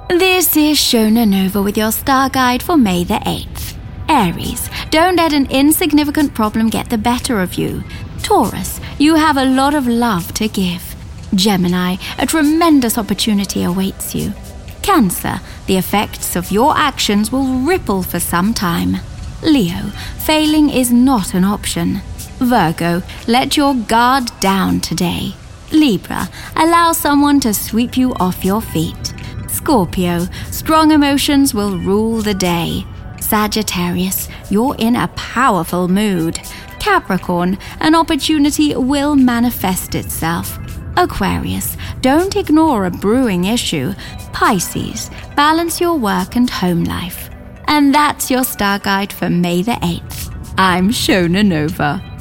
This is Shona Nova with your star guide for May the 8th. Aries, don't let an insignificant problem get the better of you. Taurus, you have a lot of love to give. Gemini, a tremendous opportunity awaits you. Cancer, the effects of your actions will ripple for some time. Leo, failing is not an option. Virgo, let your guard down today. Libra, allow someone to sweep you off your feet. Scorpio, strong emotions will rule the day. Sagittarius, you're in a powerful mood. Capricorn, an opportunity will manifest itself. Aquarius, don't ignore a brewing issue. Pisces, balance your work and home life. And that's your star guide for May the 8th. I'm Shona Nova.